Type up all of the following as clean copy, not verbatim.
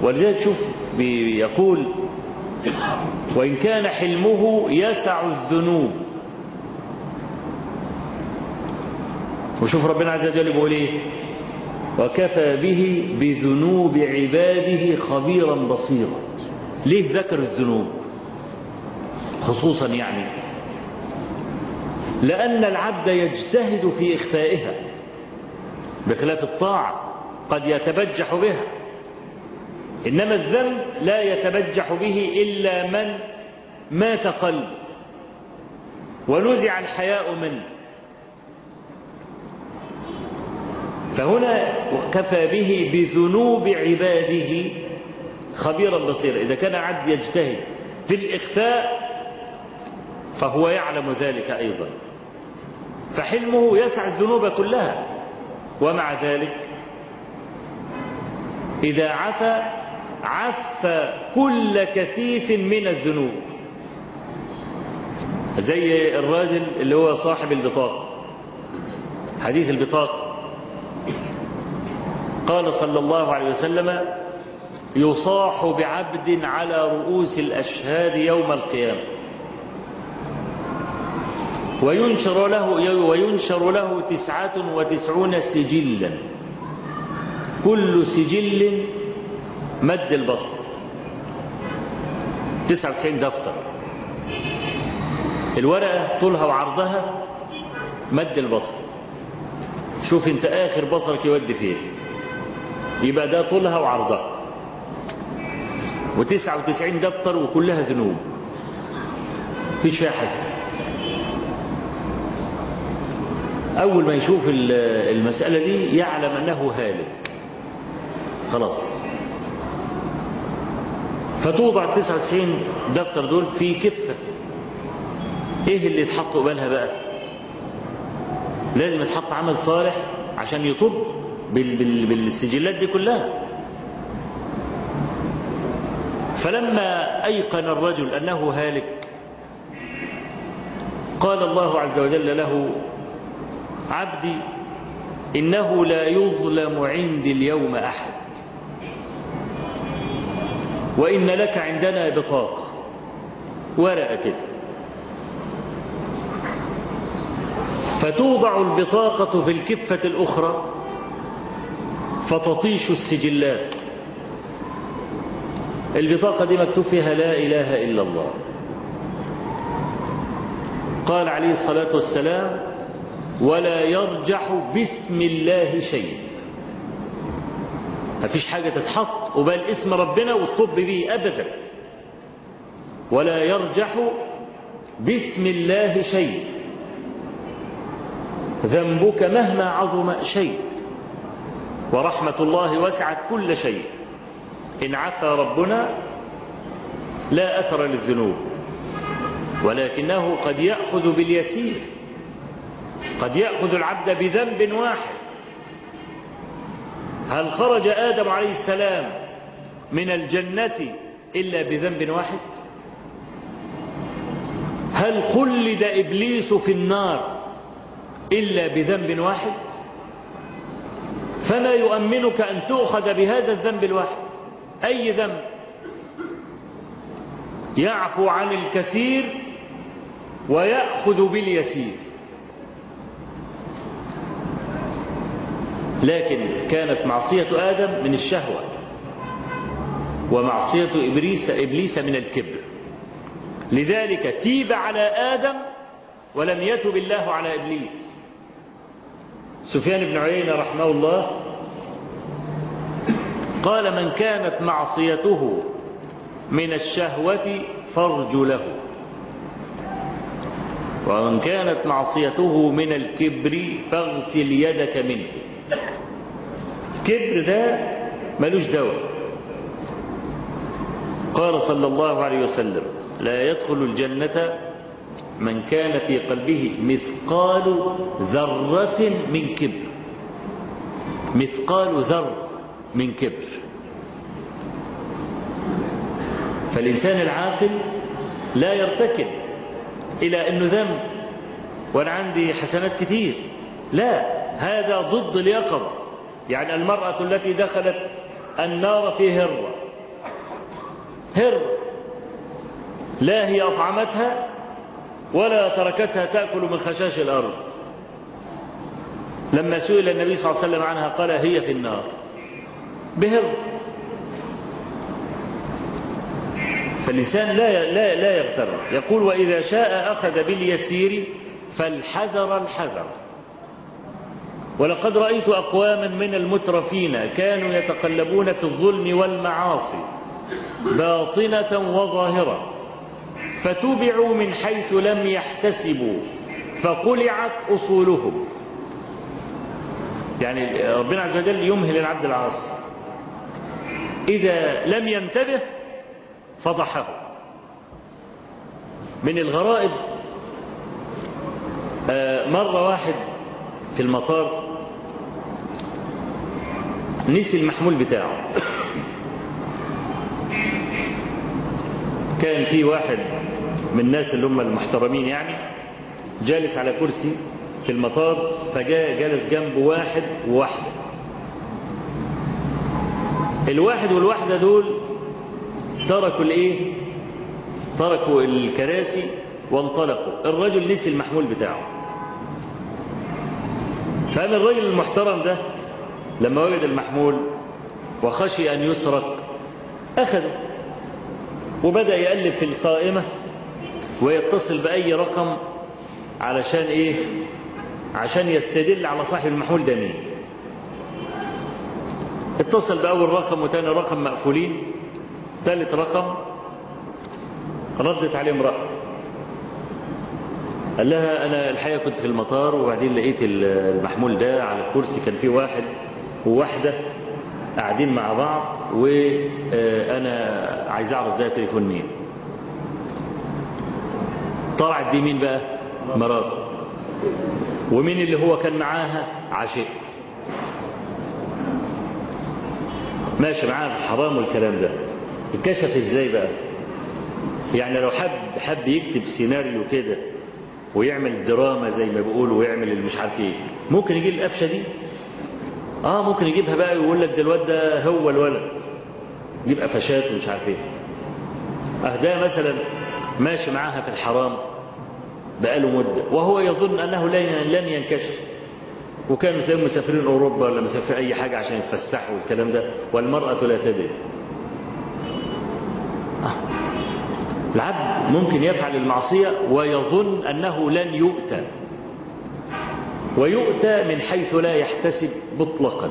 ولذلك شوف بيقول وإن كان حلمه يسع الذنوب. وشوف ربنا عز وجل بيقول ايه؟ وكفى به بذنوب عباده خبيرا بصيرا. ليه ذكر الذنوب خصوصا؟ يعني لأن العبد يجتهد في إخفائها بخلاف الطاعة قد يتبجح بها، إنما الذنب لا يتبجح به إلا من مات قلبه ونزع الحياء منه. فهنا كفى به بذنوب عباده خبيرا بصيرا. إذا كان عبد يجتهد في الإخفاء فهو يعلم ذلك أيضا، فحلمه يسع الذنوب كلها، ومع ذلك إذا عفى كل كثيف من الذنوب. زي الراجل اللي هو صاحب البطاقة، حديث البطاقة، قال صلى الله عليه وسلم يصاح بعبد على رؤوس الأشهاد يوم القيامة وينشر له 99 سجلا، كل سجل مد البصر، 99 دفتر، الورقة طولها وعرضها مد البصر. شوف انت آخر بصرك يودي فيه، يبقى ده طولها وعرضها، و99 دفتر وكلها ذنوب، فيش فيها حسن. أول ما يشوف المسألة دي يعلم أنه هالك خلاص، فتوضع 99 دفتر دول في كفة. إيه اللي يتحط قبالها بقى؟ لازم يتحط عمل صالح عشان يطب بالسجلات دي كلها. فلما أيقن الرجل أنه هالك قال الله عز وجل له عبدي إنه لا يظلم عندي اليوم أحد، وإن لك عندنا بطاقة، ورقة كده، فتوضع البطاقة في الكفة الأخرى فتطيش السجلات. البطاقة دي مكتوب فيها لا إله إلا الله. قال عليه الصلاة والسلام ولا يرجح باسم الله شيء، مفيش حاجة تتحط قبال اسم ربنا والطب به أبدا. ولا يرجح باسم الله شيء، ذنبك مهما عظم شيء، ورحمة الله وسعت كل شيء. إن عفى ربنا لا أثر للذنوب، ولكنه قد يأخذ باليسير، قد يأخذ العبد بذنب واحد. هل خرج آدم عليه السلام من الجنة إلا بذنب واحد؟ هل خلد إبليس في النار إلا بذنب واحد؟ فما يؤمنك أن تؤخذ بهذا الذنب الواحد؟ أي ذنب يعفو عن الكثير ويأخذ باليسير. لكن كانت معصية آدم من الشهوة، ومعصية إبليس من الكبر، لذلك تيب على آدم ولم يتب الله على إبليس. سفيان بن عيينة رحمه الله قال من كانت معصيته من الشهوة فارجله، ومن كانت معصيته من الكبر فاغسل يدك منه. الكبر ده ملوش دواء. قال صلى الله عليه وسلم لا يدخل الجنة من كان في قلبه مثقال ذرة من كبر، مثقال ذر من كبر. فالإنسان العاقل لا يرتكب إلى أنه ذنب وأنا عندي حسنات كتير، لا، هذا ضد اليقظة. يعني المرأة التي دخلت النار في هرة هر، لا هي أطعمتها ولا تركتها تأكل من خشاش الأرض. لما سئل النبي صلى الله عليه وسلم عنها قال هي في النار بهر. فالإنسان لا يغتر. يقول وإذا شاء أخذ باليسير فالحذر الحذر. ولقد رأيت أقواما من المترفين كانوا يتقلبون في الظلم والمعاصي باطنة وظاهرة فتوبعوا من حيث لم يحتسبوا فقلعت أصولهم. يعني ربنا عز وجل يمهل العبد العاصي، إذا لم ينتبه فضحه. من الغرائب مرة واحد في المطار نسي المحمول بتاعه. كان في واحد من الناس اللي هم المحترمين يعني جالس على كرسي في المطار، فجاء جلس جنبه واحد وواحدة. الواحد والواحدة دول تركوا الكراسي وانطلقوا. الرجل نسي المحمول بتاعه. فقام الرجل المحترم ده لما وجد المحمول وخشي أن يسرق أخذه وبدأ يقلب في القائمة ويتصل بأي رقم علشان عشان يستدل على صاحب المحمول ده مين. اتصل بأول رقم وتاني رقم مقفولين، ثالث رقم ردت عليه امرأة قال لها أنا الحقيقة كنت في المطار وبعدين لقيت المحمول ده على الكرسي، كان فيه واحد وواحدة قاعدين مع بعض وأنا عايز أعرف ده تليفون مين. طلعت دي مين بقى؟ مراته. ومين اللي هو كان معاها؟ عشيق ماشي معاها في الحرام والكلام ده. اتكشف ازاي بقى؟ يعني لو حب يكتب سيناريو كده ويعمل دراما زي ما بيقولوا ويعمل اللي مش عارف ايه، ممكن يجيب القفشه دي. ممكن يجيبها بقى ويقول لك ده الواد ده هو الولد، يجيب قفشات ومش عارف ايه. ده مثلا ماشي معاها في الحرام بقاله مده وهو يظن انه لن ينكشف، وكانوا تلاقيهم مسافرين اوروبا ولا مسافرين اي حاجه عشان يتفسحوا والكلام ده، والمراه لا تدري. العبد ممكن يفعل المعصيه ويظن انه لن يؤتى، ويؤتى من حيث لا يحتسب مطلقا.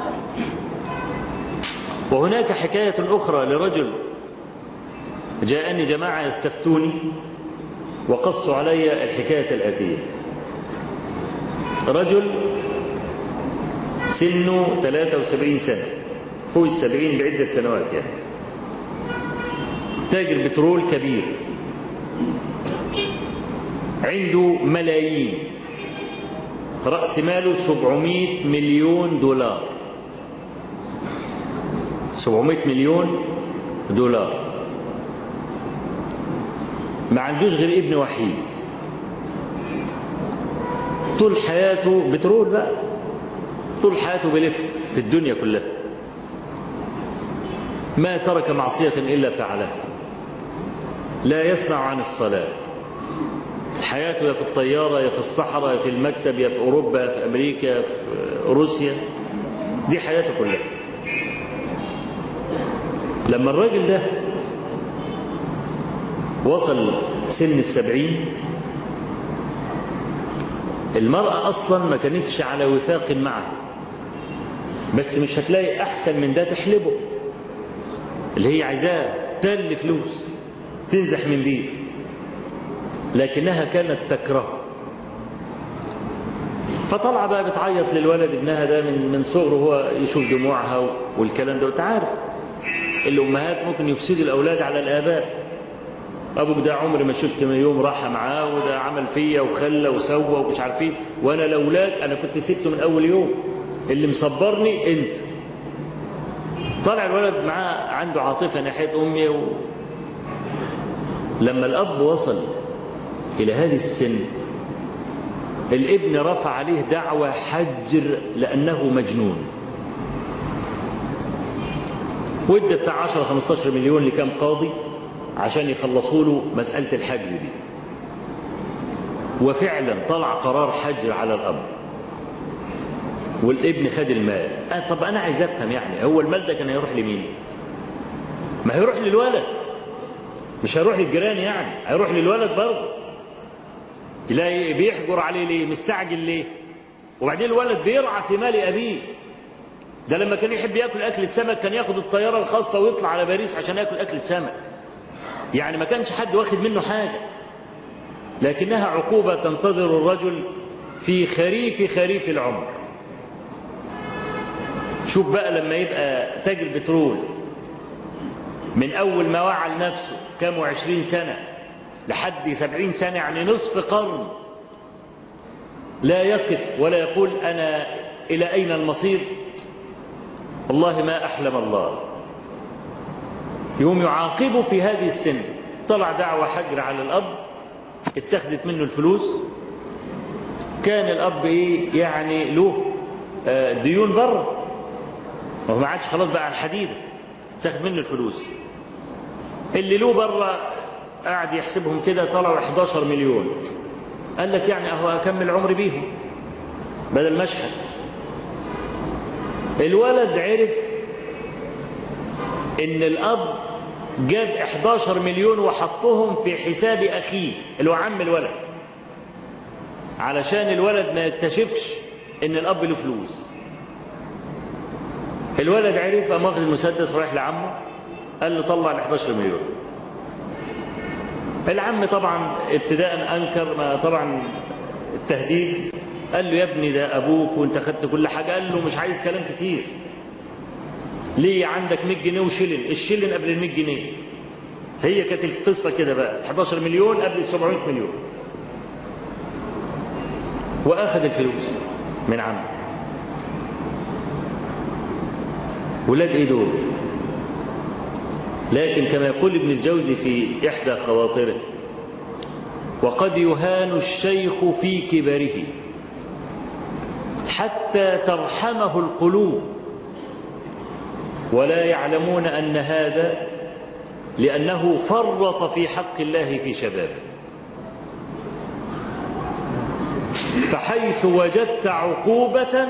وهناك حكاية أخرى لرجل جاءني جماعة يستفتوني وقصوا علي الحكاية الآتية. رجل سنه 73 سنة، فوق 70 بعدة سنوات يعني، تاجر بترول كبير، عنده ملايين، رأس ماله 700 مليون دولار. 700 مليون دولار. ما عندوش غير ابن وحيد، طول حياته بترول بقى، طول حياته بيلف في الدنيا كلها، ما ترك معصية إلا فعلها، لا يسمع عن الصلاة، حياته يا في الطيارة يا في الصحراء يا في المكتب يا في أوروبا يا في أمريكا يا في روسيا، دي حياته كلها. لما الراجل ده وصل سن 70، المرأة أصلا ما كانتش على وفاق معه، بس مش هتلاقي أحسن من ده تحلبه، اللي هي عايزاه تل فلوس تنزح من بيه، لكنها كانت تكره. فطلع بقى بتعيط للولد ابنها ده من صغره، هو يشوف دموعها والكلام ده. وانت عارف الأمهات ممكن يفسدوا الأولاد على الآباء. أبوك ده عمري ما شفت من يوم راح معاه وده عمل فيا وخلى وسوى ومش عارفين، وأنا الأولاد أنا كنت سبته من أول يوم، اللي مصبرني أنت. طلع الولد معاه عنده عاطفة ناحية أمي لما الأب وصل إلى هذه السن، الابن رفع عليه دعوى حجر لأنه مجنون. وادى بتاع 10 15 مليون لكام قاضي عشان يخلصوا له مسألة الحجر دي، وفعلا طلع قرار حجر على الأب والابن خد المال. طب أنا عايز أفهم، يعني هو المال ده كان هيروح لمين؟ ما هيروح للولد، مش هيروح للجيران، يعني هيروح للولد برضه. لا بيحجر عليه ليه؟ مستعجل ليه؟ وبعدين الولد بيرعى في مال أبيه. ده لما كان يحب ياكل أكلة سمك كان ياخد الطيارة الخاصة ويطلع على باريس عشان ياكل أكلة سمك. يعني ما كانش حد واخد منه حاجة، لكنها عقوبة تنتظر الرجل في خريف العمر. شوف بقى لما يبقى تاجر بترول من أول ما وعى لنفسه كام 20 سنة لحد 70 سنة، يعني نصف قرن، لا يقف ولا يقول أنا إلى أين المصير، والله ما أحلم الله. يوم يعاقبه في هذه السن. طلع دعوة حجر على الأب، اتخذت منه الفلوس. كان الأب يعني له ديون بره، وهو ما عادش خلاص بقى على الحديدة، اتخذ منه الفلوس. اللي له بره قاعد يحسبهم كده طلعوا 11 مليون. قال لك يعني أهو أكمل عمري بيهم بدل مشهد. الولد عرف إن الأب جاب 11 مليون وحطهم في حساب أخيه اللي هو عم الولد، علشان الولد ما يكتشفش إن الأب له فلوس. الولد عرف، قام واخد المسدس رايح لعمه قال له طلع ال 11 مليون. العم طبعا ابتداء أنكر، ما طبعا التهديد. قال له يا ابني ده أبوك وانت خدت كل حاجة. قال له مش عايز كلام كتير، ليه عندك 100 جنيه وشيلن، الشيلن قبل ال 100 جنيه. هي كانت القصة كده بقى، 11 مليون قبل 700 مليون. وأخذ الفلوس من عمه. ولاد ايه دول؟ لكن كما يقول ابن الجوزي في إحدى خواطره: وقد يهان الشيخ في كبره حتى ترحمه القلوب، ولا يعلمون أن هذا لأنه فرط في حق الله في شبابه. فحيث وجدت عقوبة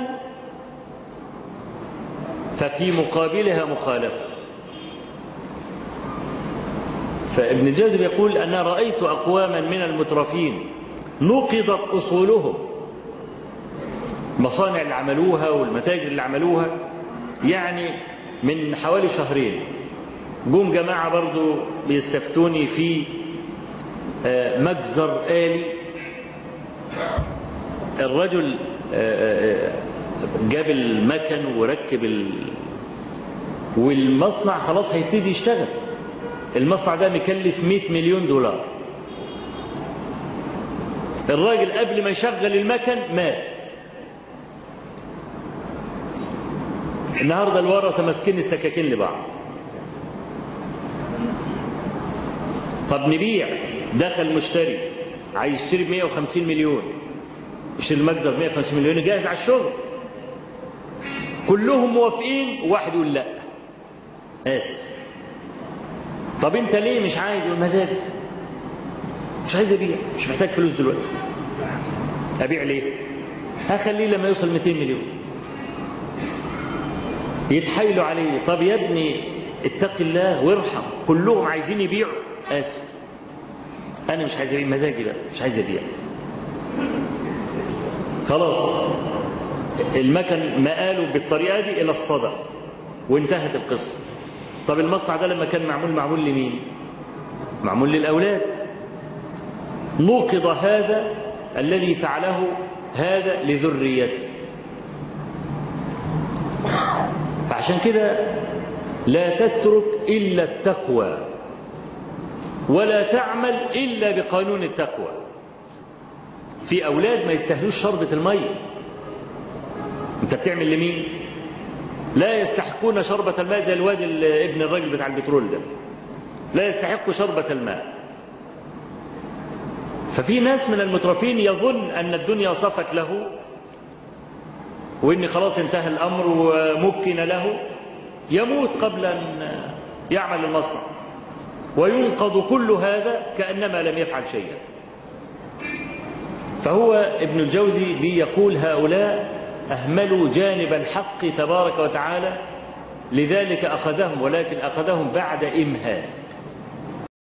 ففي مقابلها مخالفة. فابن الجوزي يقول: أنا رأيت أقواما من المترفين نقضت أصولهم، المصانع اللي عملوها والمتاجر اللي عملوها، يعني من حوالي شهرين جم جماعة برضو بيستفتوني في مجزر آلي. الرجل جاب المكن وركب والمصنع خلاص هيبتدي يشتغل. المصنع ده مكلف 100 مليون دولار. الراجل قبل ما يشغل المكن مات. النهارده الورثة ماسكين السكاكين لبعض. طب نبيع. دخل مشتري عايز يشتري ب 150 مليون، يشتري المجزر ب 150 مليون، جاهز على الشغل. كلهم موافقين وواحد يقول لا، آسف. طب انت ليه مش عايز؟ مزاجي، مش عايز ابيع، مش محتاج فلوس دلوقتي. ابيع ليه؟ هخليه لما يوصل 200 مليون. يتحايلوا عليه: طب يا ابني اتق الله وارحم، كلهم عايزين يبيعوا. آسف، انا مش عايز ابيع، مزاجي بقى مش عايز ابيع. خلاص المكن مقاله بالطريقه دي الى الصدى وانتهت القصه. طب المصنع ده لما كان معمول لمين؟ معمول للأولاد. نوقض هذا الذي فعله هذا لذريته. فعشان كده لا تترك إلا التقوى، ولا تعمل إلا بقانون التقوى. في أولاد ما يستاهلوش شربة المية. أنت بتعمل لمين؟ لا يستحقون شربة الماء، زي الواد ابن الراجل بتاع البترول ده، لا يستحق شربة الماء. ففي ناس من المترفين يظن أن الدنيا صفت له، وإن خلاص انتهى الأمر ومكن له، يموت قبل أن يعمل المصنع، وينقض كل هذا كأنما لم يفعل شيئا. فهو ابن الجوزي بيقول هؤلاء أهملوا جانب الحق تبارك وتعالى، لذلك أخذهم، ولكن أخذهم بعد إمهال.